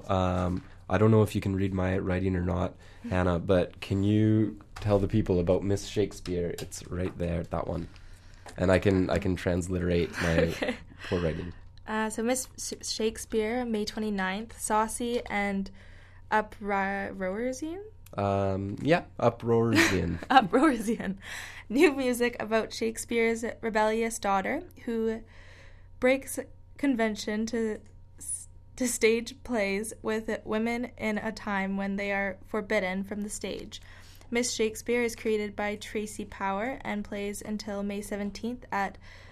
I don't know if you can read my writing or not, Hannah, but can you tell the people about Miss Shakespeare? It's right there, that one. And I can transliterate my poor writing. So Miss Shakespeare, May 29th, Saucy and Uproarsian? Uproarsian. Uproarsian. New music about Shakespeare's rebellious daughter who breaks convention to stage plays with women in a time when they are forbidden from the stage. Miss Shakespeare is created by Tracy Power and plays until May 17th at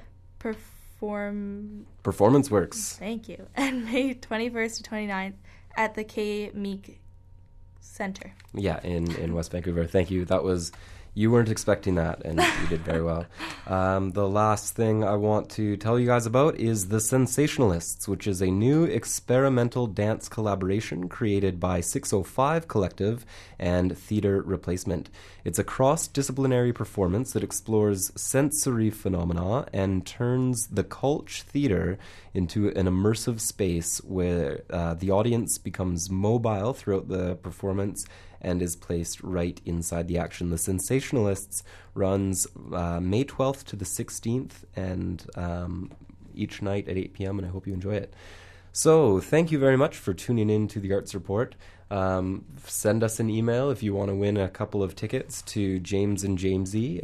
Performance Works. Thank you. And May 21st to 29th at the K. Meek Center. Yeah, in West Vancouver. Thank you. You weren't expecting that, and you did very well. The last thing I want to tell you guys about is The Sensationalists, which is a new experimental dance collaboration created by 605 Collective and Theatre Replacement. It's a cross-disciplinary performance that explores sensory phenomena and turns the Cultch Theatre into an immersive space where the audience becomes mobile throughout the performance and is placed right inside the action. The Sensationalists runs May 12th to the 16th, and each night at 8 p.m., and I hope you enjoy it. So thank you very much for tuning in to the Arts Report. Send us an email if you want to win a couple of tickets to James and Jamesy.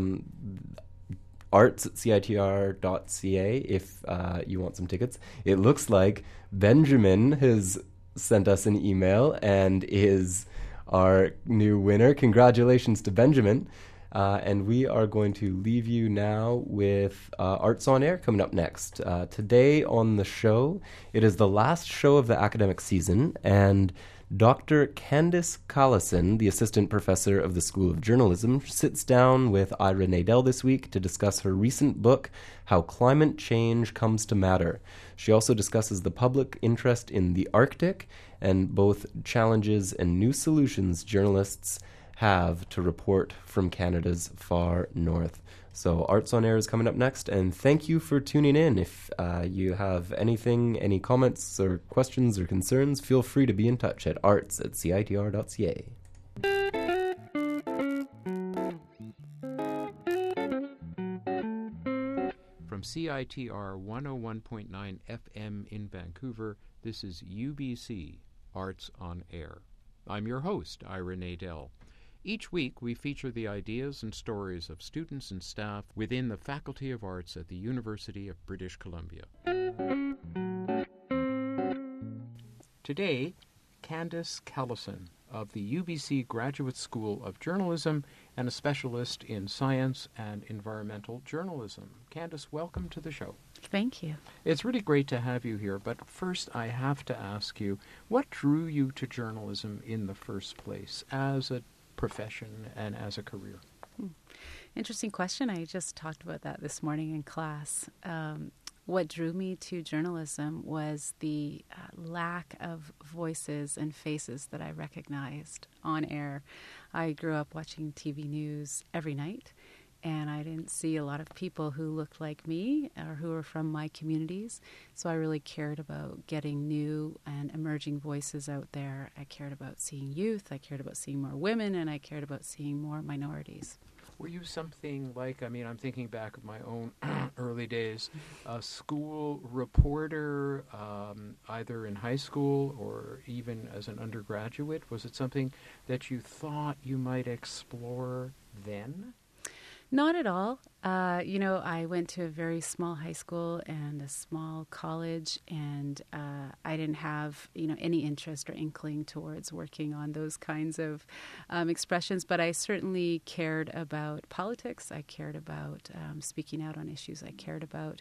arts@citr.ca if you want some tickets. It looks like Benjamin has sent us an email and is our new winner. Congratulations to Benjamin. And we are going to leave you now with Arts on Air coming up next. Today on the show, it is the last show of the academic season, and Dr. Candice Collison, the assistant professor of the School of Journalism, sits down with Ira Nadel this week to discuss her recent book, How Climate Change Comes to Matter. She also discusses the public interest in the Arctic and both challenges and new solutions journalists have to report from Canada's far north. So Arts on Air is coming up next, and thank you for tuning in. If you have any comments or questions or concerns, feel free to be in touch at arts@citr.ca. From CITR 101.9 FM in Vancouver, this is UBC, Arts on Air. I'm your host, Ira Nadel. Each week, we feature the ideas and stories of students and staff within the Faculty of Arts at the University of British Columbia. Today, Candice Collison of the UBC Graduate School of Journalism and a specialist in science and environmental journalism. Candice, welcome to the show. Thank you. It's really great to have you here, but first I have to ask you, what drew you to journalism in the first place as a profession and as a career? Interesting question. I just talked about that this morning in class. What drew me to journalism was the lack of voices and faces that I recognized on air. I grew up watching TV news every night, and I didn't see a lot of people who looked like me or who were from my communities. So I really cared about getting new and emerging voices out there. I cared about seeing youth, I cared about seeing more women, and I cared about seeing more minorities. Were you something like, I'm thinking back of my own early days, a school reporter, either in high school or even as an undergraduate? Was it something that you thought you might explore then? Not at all. I went to a very small high school and a small college, and I didn't have, any interest or inkling towards working on those kinds of expressions. But I certainly cared about politics. I cared about speaking out on issues I cared about.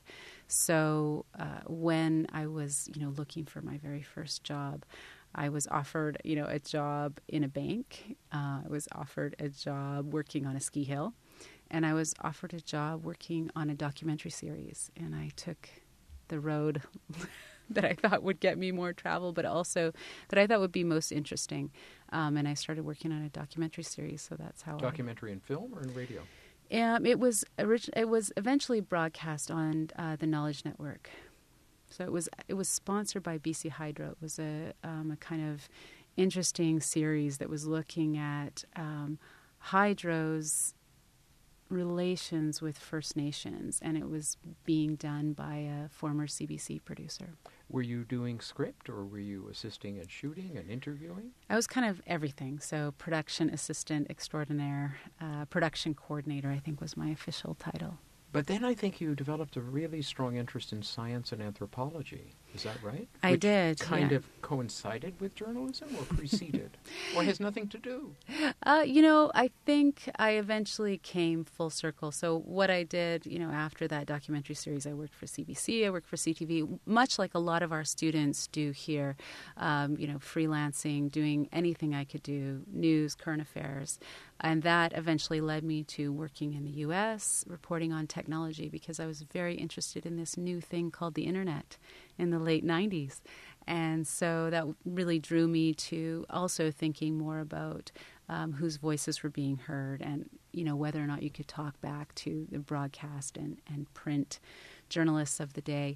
So when I was, looking for my very first job, I was offered, a job in a bank. I was offered a job working on a ski hill. And I was offered a job working on a documentary series. And I took the road that I thought would get me more travel, but also that I thought would be most interesting. And I started working on a documentary series, so that's how Documentary in film or in radio? It was eventually broadcast on the Knowledge Network. So it was sponsored by BC Hydro. It was a kind of interesting series that was looking at hydro's relations with First Nations, and it was being done by a former CBC producer. Were you doing script, or were you assisting at shooting and interviewing? I was kind of everything. So production assistant extraordinaire, production coordinator, I think was my official title. But then I think you developed a really strong interest in science and anthropology. Is that right? I did, Kind yeah. of coincided with journalism or preceded? Or has nothing to do? I think I eventually came full circle. So what I did, after that documentary series, I worked for CBC, I worked for CTV, much like a lot of our students do here, freelancing, doing anything I could do, news, current affairs. And that eventually led me to working in the U.S., reporting on technology, because I was very interested in this new thing called the Internet in the late 90s. And so that really drew me to also thinking more about whose voices were being heard and, whether or not you could talk back to the broadcast and print journalists of the day.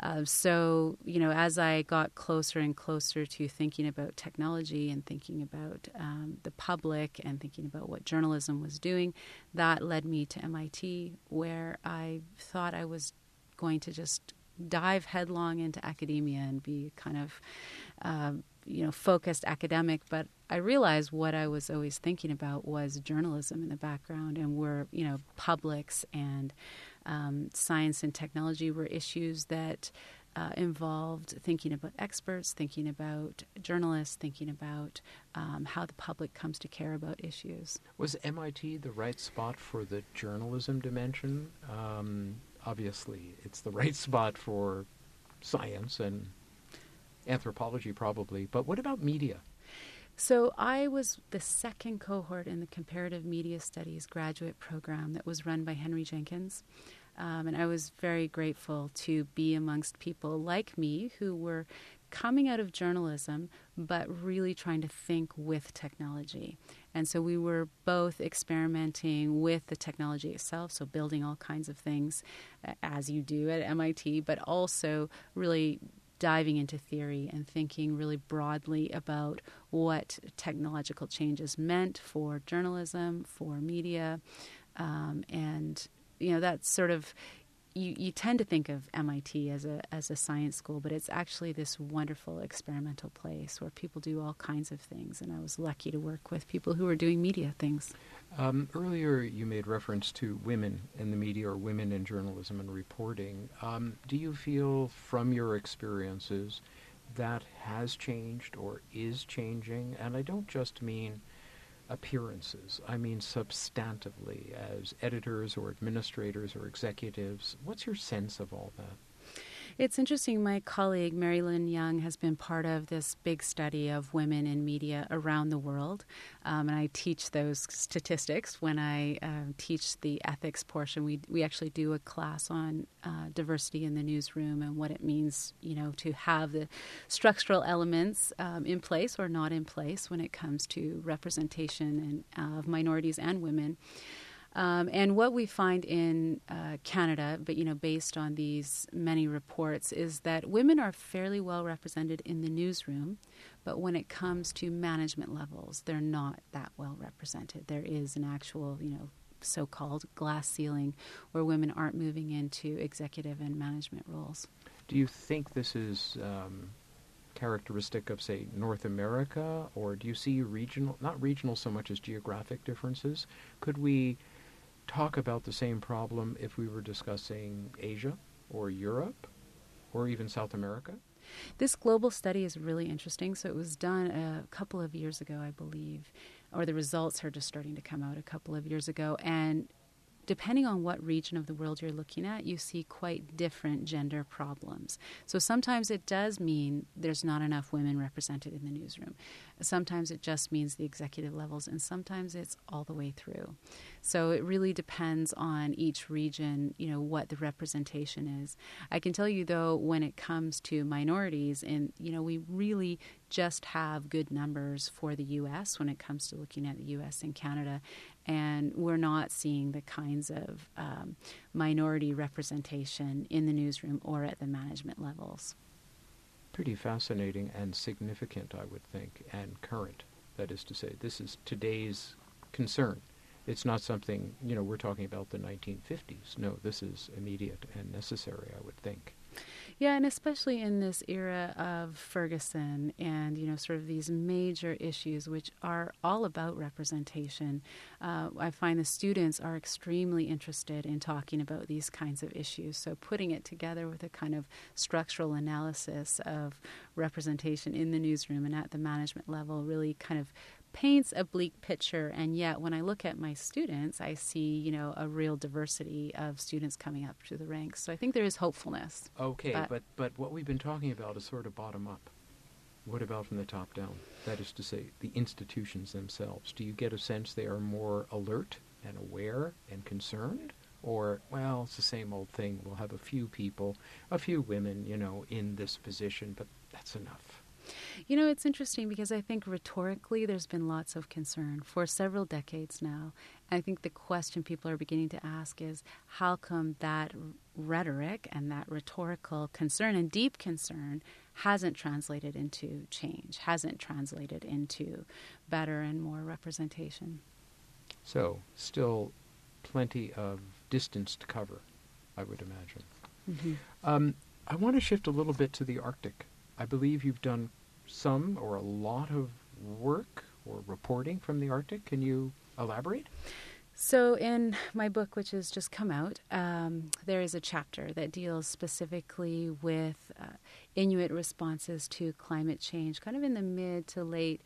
As I got closer and closer to thinking about technology and thinking about the public and thinking about what journalism was doing, that led me to MIT, where I thought I was going to just dive headlong into academia and be kind of, focused academic. But I realized what I was always thinking about was journalism in the background, and were, publics and science and technology were issues that involved thinking about experts, thinking about journalists, thinking about how the public comes to care about issues. Was MIT the right spot for the journalism dimension? Obviously, it's the right spot for science and anthropology probably, but what about media? So I was the second cohort in the Comparative Media Studies graduate program that was run by Henry Jenkins. And I was very grateful to be amongst people like me who were coming out of journalism, but really trying to think with technology. And so we were both experimenting with the technology itself, so building all kinds of things, as you do at MIT, but also really diving into theory and thinking really broadly about what technological changes meant for journalism, for media, and that's sort of, you tend to think of MIT as a science school, but it's actually this wonderful experimental place where people do all kinds of things, and I was lucky to work with people who were doing media things. Earlier you made reference to women in the media or women in journalism and reporting. Do you feel from your experiences that has changed or is changing? And I don't just mean appearances. I mean substantively as editors or administrators or executives. What's your sense of all that? It's interesting. My colleague, Mary Lynn Young, has been part of this big study of women in media around the world. And I teach those statistics when I teach the ethics portion. We actually do a class on diversity in the newsroom and what it means, to have the structural elements in place or not in place when it comes to representation of minorities and women. And what we find in Canada, but based on these many reports, is that women are fairly well represented in the newsroom, but when it comes to management levels, they're not that well represented. There is an actual, so-called glass ceiling where women aren't moving into executive and management roles. Do you think this is characteristic of, say, North America, or do you see not regional so much as geographic differences? Could we talk about the same problem if we were discussing Asia or Europe or even South America? This global study is really interesting. So it was done a couple of years ago, I believe, or the results are just starting to come out a couple of years ago. And depending on what region of the world you're looking at, you see quite different gender problems. So sometimes it does mean there's not enough women represented in the newsroom. Sometimes it just means the executive levels, and sometimes it's all the way through. So it really depends on each region, what the representation is. I can tell you, though, when it comes to minorities, and, we really just have good numbers for the U.S. when it comes to looking at the U.S. and Canada, and we're not seeing the kinds of minority representation in the newsroom or at the management levels. Pretty fascinating and significant, I would think, and current. That is to say, this is today's concern. It's not something, we're talking about the 1950s. No, this is immediate and necessary, I would think. Yeah, and especially in this era of Ferguson and, sort of these major issues which are all about representation, I find the students are extremely interested in talking about these kinds of issues. So putting it together with a kind of structural analysis of representation in the newsroom and at the management level really kind of paints a bleak picture, and yet when I look at my students, I see, a real diversity of students coming up through the ranks. So I think there is hopefulness. Okay, but what we've been talking about is sort of bottom up. What about from the top down? That is to say, the institutions themselves. Do you get a sense they are more alert and aware and concerned? Or, well, it's the same old thing. We'll have a few people, a few women, in this position, but that's enough. It's interesting because I think rhetorically there's been lots of concern for several decades now. I think the question people are beginning to ask is how come that rhetoric and that rhetorical concern and deep concern hasn't translated into change, hasn't translated into better and more representation. So still plenty of distance to cover, I would imagine. Mm-hmm. I want to shift a little bit to the Arctic. I believe you've done some or a lot of work or reporting from the Arctic. Can you elaborate? So in my book, which has just come out, there is a chapter that deals specifically with Inuit responses to climate change, kind of in the mid to late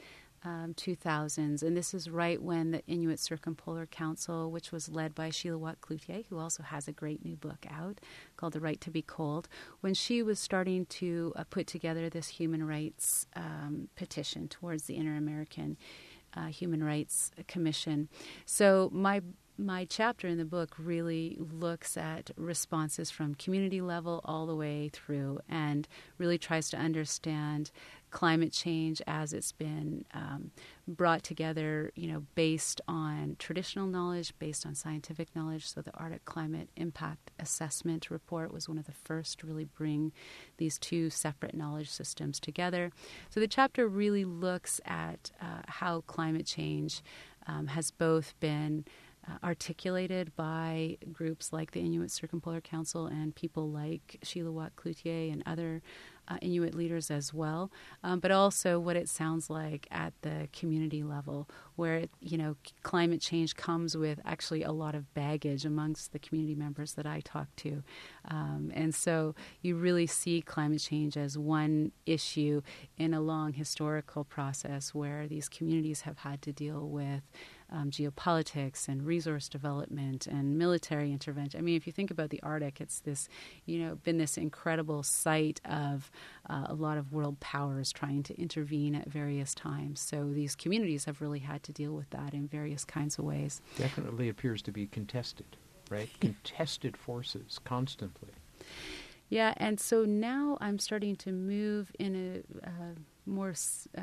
2000s. And this is right when the Inuit Circumpolar Council, which was led by Chilliwack Cloutier, who also has a great new book out called The Right to Be Cold, when she was starting to put together this human rights petition towards the Inter-American Human Rights Commission. So my chapter in the book really looks at responses from community level all the way through and really tries to understand climate change as it's been brought together, based on traditional knowledge, based on scientific knowledge. So the Arctic Climate Impact Assessment Report was one of the first to really bring these two separate knowledge systems together. So the chapter really looks at how climate change has both been articulated by groups like the Inuit Circumpolar Council and people like Chilliwack Cloutier and other Inuit leaders as well, but also what it sounds like at the community level, where climate change comes with actually a lot of baggage amongst the community members that I talk to, and so you really see climate change as one issue in a long historical process where these communities have had to deal with geopolitics and resource development and military intervention. I mean, if you think about the Arctic, it's this, been this incredible site of a lot of world powers trying to intervene at various times. So these communities have really had to deal with that in various kinds of ways. Definitely appears to be contested, right? Contested forces constantly. Yeah, and so now I'm starting to move in a more,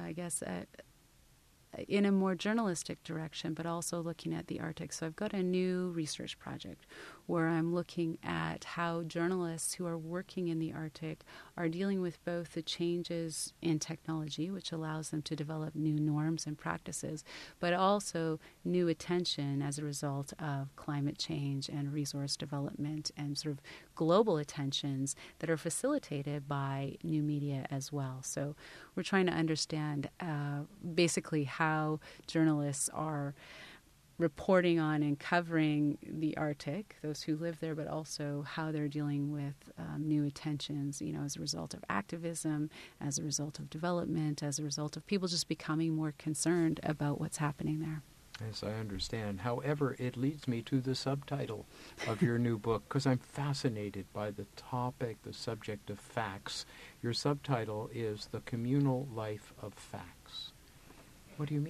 in a more journalistic direction, but also looking at the Arctic. So I've got a new research project where I'm looking at how journalists who are working in the Arctic are dealing with both the changes in technology, which allows them to develop new norms and practices, but also new attention as a result of climate change and resource development and sort of global attentions that are facilitated by new media as well. So we're trying to understand basically how journalists are reporting on and covering the Arctic, those who live there, but also how they're dealing with new attentions, as a result of activism, as a result of development, as a result of people just becoming more concerned about what's happening there. Yes, I understand. However, it leads me to the subtitle of your new book, because I'm fascinated by the topic, the subject of facts. Your subtitle is The Communal Life of Facts. What do you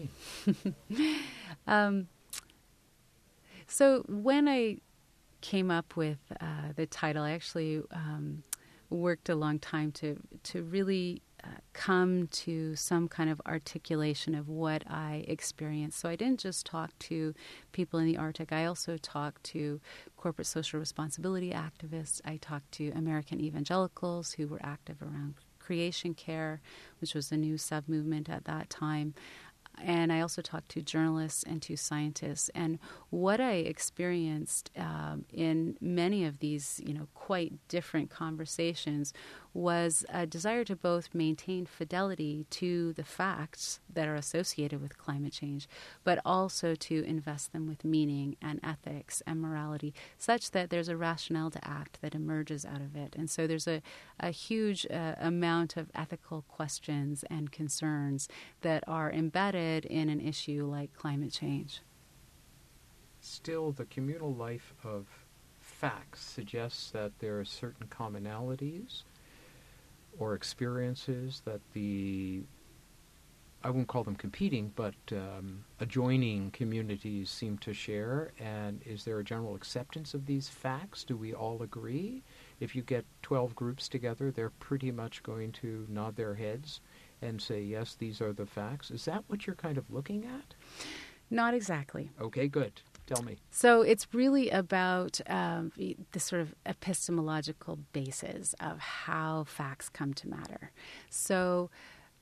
mean? So when I came up with the title, I actually worked a long time to really come to some kind of articulation of what I experienced. So I didn't just talk to people in the Arctic. I also talked to corporate social responsibility activists. I talked to American evangelicals who were active around creation care, which was a new sub-movement at that time. And I also talked to journalists and to scientists. And what I experienced in many of these, quite different conversations was a desire to both maintain fidelity to the facts that are associated with climate change, but also to invest them with meaning and ethics and morality, such that there's a rationale to act that emerges out of it. And so there's a huge amount of ethical questions and concerns that are embedded in an issue like climate change. Still, the communal life of facts suggests that there are certain commonalities or experiences that I won't call them competing, but adjoining communities seem to share. And is there a general acceptance of these facts? Do we all agree? If you get 12 groups together, they're pretty much going to nod their heads and say, yes, these are the facts. Is that what you're kind of looking at? Not exactly. Okay, good. Tell me. So it's really about the sort of epistemological basis of how facts come to matter. So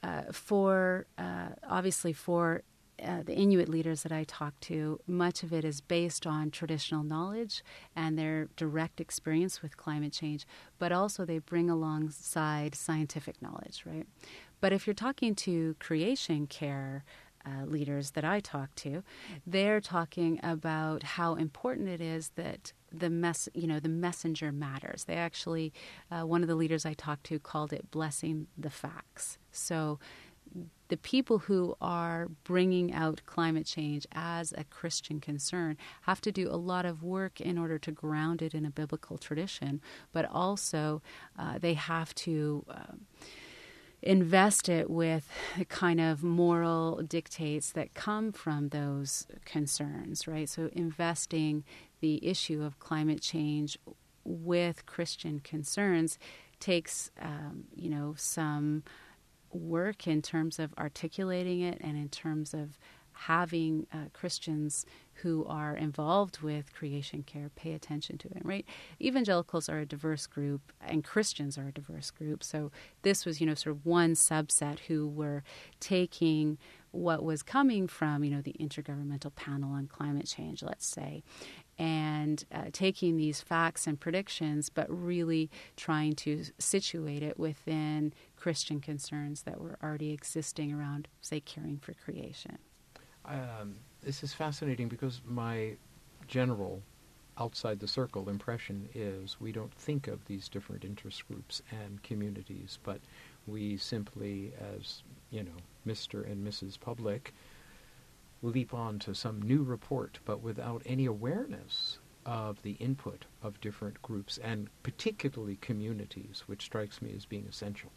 obviously for the Inuit leaders that I talk to, much of it is based on traditional knowledge and their direct experience with climate change, but also they bring alongside scientific knowledge, right? But if you're talking to creation care leaders that I talk to, they're talking about how important it is that the messenger matters. They actually, one of the leaders I talked to called it blessing the facts. So the people who are bringing out climate change as a Christian concern have to do a lot of work in order to ground it in a biblical tradition, but also they have to invest it with the kind of moral dictates that come from those concerns, right? So investing the issue of climate change with Christian concerns takes, some work in terms of articulating it and in terms of having Christians who are involved with creation care pay attention to it, right? Evangelicals are a diverse group and Christians are a diverse group. So this was, sort of one subset who were taking what was coming from, the Intergovernmental Panel on Climate Change, let's say, and taking these facts and predictions, but really trying to situate it within Christian concerns that were already existing around, say, caring for creation. This is fascinating because my general outside the circle impression is we don't think of these different interest groups and communities, but we simply, as, Mr. and Mrs. Public, leap on to some new report, but without any awareness of the input of different groups and particularly communities, which strikes me as being essential.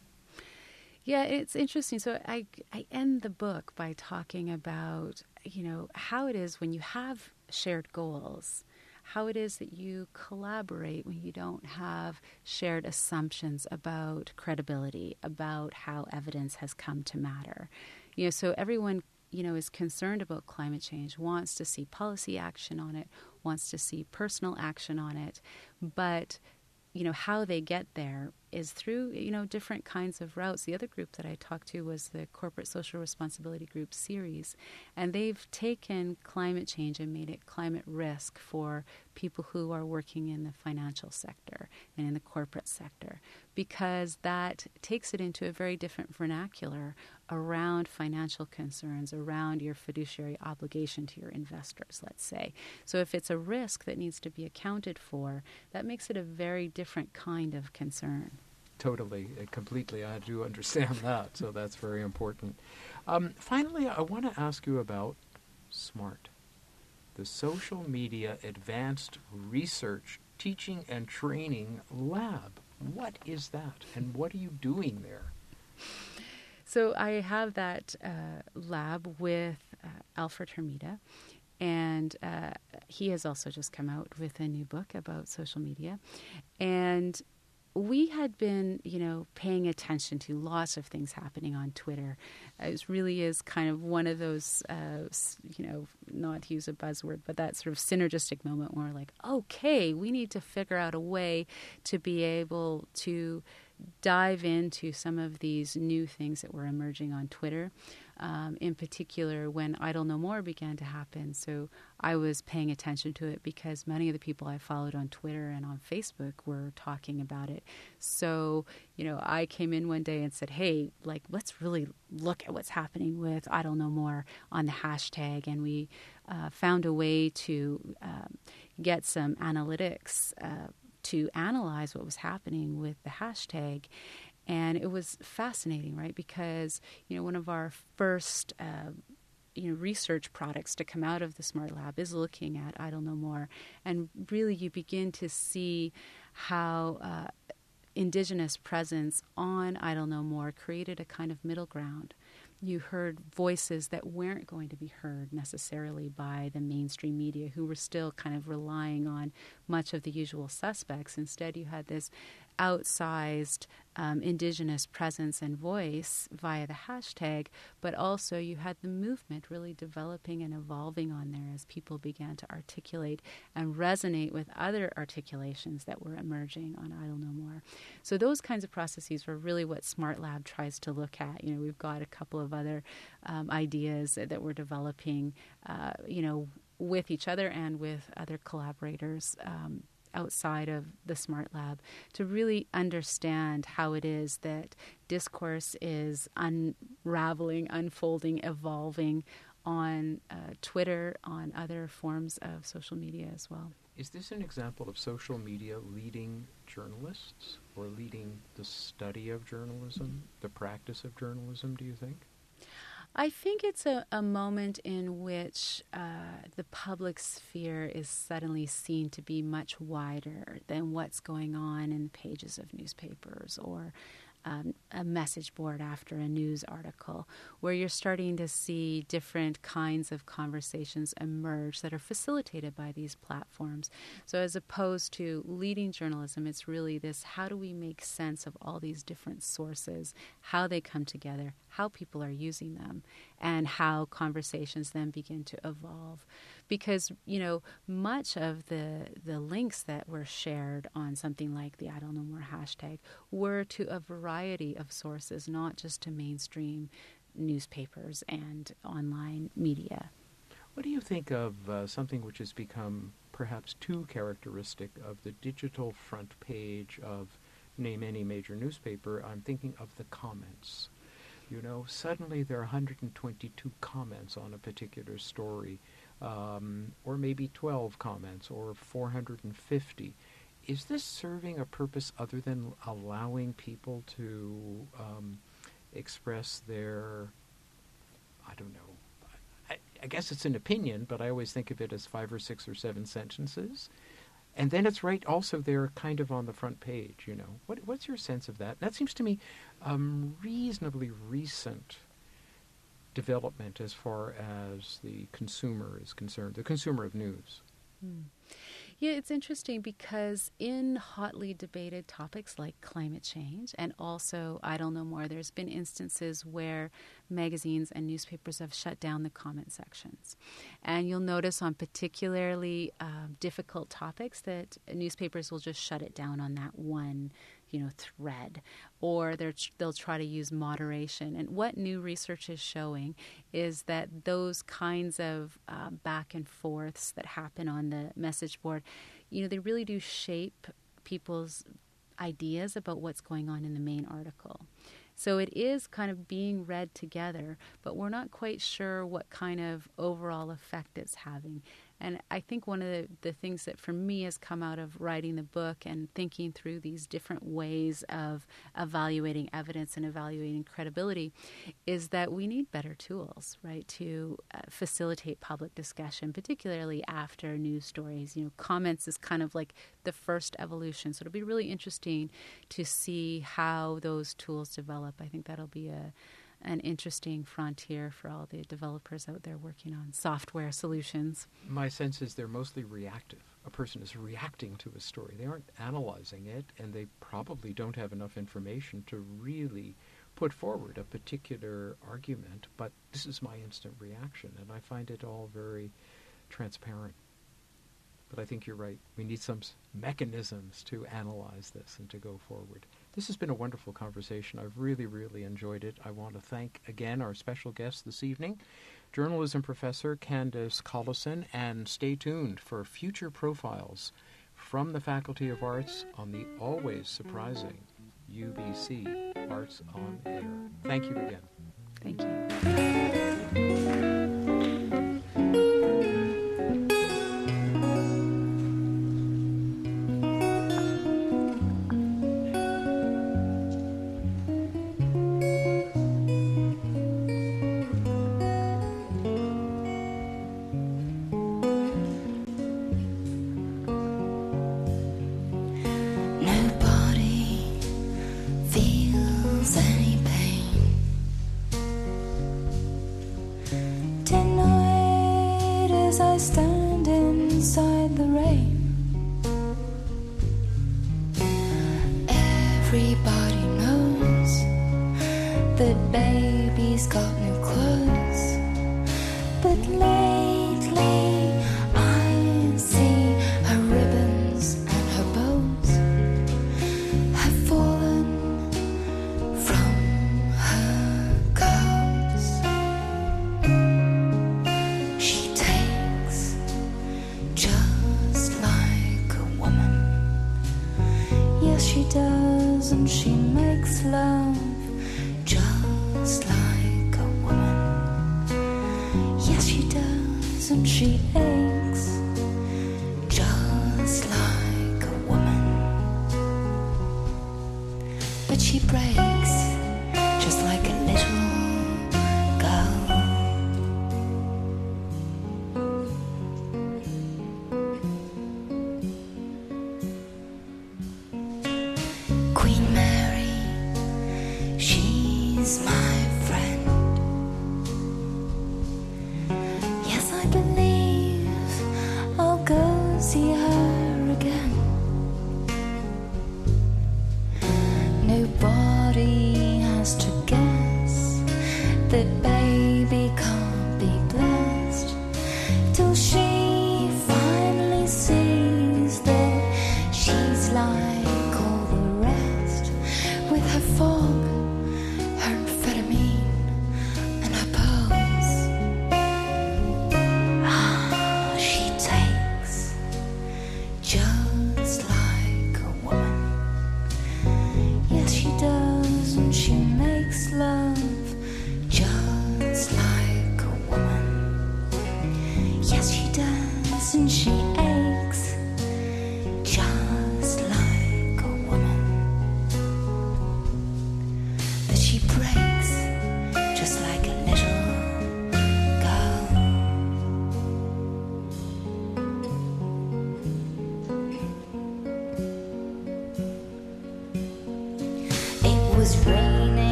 Yeah, it's interesting. So I end the book by talking about, how it is when you have shared goals, how it is that you collaborate when you don't have shared assumptions about credibility, about how evidence has come to matter. So everyone, is concerned about climate change, wants to see policy action on it, wants to see personal action on it, but how they get there is through, different kinds of routes. The other group that I talked to was the Corporate Social Responsibility Group series, and they've taken climate change and made it climate risk for people who are working in the financial sector and in the corporate sector, because that takes it into a very different vernacular around financial concerns, around your fiduciary obligation to your investors, let's say. So if it's a risk that needs to be accounted for, that makes it a very different kind of concern. Totally, completely. I do understand that, so that's very important. Finally, I want to ask you about SMART, the Social Media Advanced Research Teaching and Training Lab. What is that, and what are you doing there? So I have that lab with Alfred Hermida, and he has also just come out with a new book about social media. And we had been, paying attention to lots of things happening on Twitter. It really is kind of one of those, not to use a buzzword, but that sort of synergistic moment where we're like, okay, we need to figure out a way to be able to dive into some of these new things that were emerging on Twitter. In particular, when Idle No More began to happen. So I was paying attention to it because many of the people I followed on Twitter and on Facebook were talking about it. So, I came in one day and said, hey, let's really look at what's happening with Idle No More on the hashtag. And we found a way to get some analytics to analyze what was happening with the hashtag. And it was fascinating, right? Because, one of our first, research products to come out of the Smart Lab is looking at Idle No More. And really you begin to see how Indigenous presence on Idle No More created a kind of middle ground. You heard voices that weren't going to be heard necessarily by the mainstream media, who were still kind of relying on much of the usual suspects. Instead, you had this outsized Indigenous presence and voice via the hashtag, but also you had the movement really developing and evolving on there as people began to articulate and resonate with other articulations that were emerging on Idle No More. So those kinds of processes were really what Smart Lab tries to look at. We've got a couple of other ideas that we're developing, with each other and with other collaborators outside of the Smart Lab to really understand how it is that discourse is unraveling, unfolding, evolving on Twitter, on other forms of social media as well. Is this an example of social media leading journalists or leading the study of journalism, the practice of journalism, do you think? I think it's a moment in which the public sphere is suddenly seen to be much wider than what's going on in the pages of newspapers or a message board after a news article, where you're starting to see different kinds of conversations emerge that are facilitated by these platforms. So as opposed to leading journalism, it's really this: how do we make sense of all these different sources, how they come together, how people are using them, and how conversations then begin to evolve. Because, much of the links that were shared on something like the Idle No More hashtag were to a variety of sources, not just to mainstream newspapers and online media. What do you think of something which has become perhaps too characteristic of the digital front page of name any major newspaper? I'm thinking of the comments. Suddenly there are 122 comments on a particular story, or maybe 12 comments, or 450. Is this serving a purpose other than allowing people to express their, I don't know, I guess it's an opinion, but I always think of it as 5 or 6 or 7 sentences. And then it's right also there kind of on the front page, What's your sense of that? That seems to me reasonably recent development as far as the consumer is concerned, the consumer of news. Yeah, it's interesting because in hotly debated topics like climate change and also Idle No More, there's been instances where magazines and newspapers have shut down the comment sections. And you'll notice on particularly difficult topics that newspapers will just shut it down on that one thread, or they'll try to use moderation. And what new research is showing is that those kinds of back and forths that happen on the message board, they really do shape people's ideas about what's going on in the main article. So it is kind of being read together, but we're not quite sure what kind of overall effect it's having. And I think one of the things that for me has come out of writing the book and thinking through these different ways of evaluating evidence and evaluating credibility is that we need better tools, right, to facilitate public discussion, particularly after news stories. Comments is kind of like the first evolution. So it'll be really interesting to see how those tools develop. I think that'll be an interesting frontier for all the developers out there working on software solutions. My sense is they're mostly reactive. a person is reacting to a story. They aren't analyzing it, and they probably don't have enough information to really put forward a particular argument, but this is my instant reaction, and I find it all very transparent. But I think you're right. We need some mechanisms to analyze this and to go forward. This has been a wonderful conversation. I've really, really enjoyed it. I want to thank again our special guest this evening, journalism professor Candace Collison, and stay tuned for future profiles from the Faculty of Arts on the always surprising UBC Arts on Air. Thank you again. Thank you.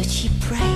but she prayed.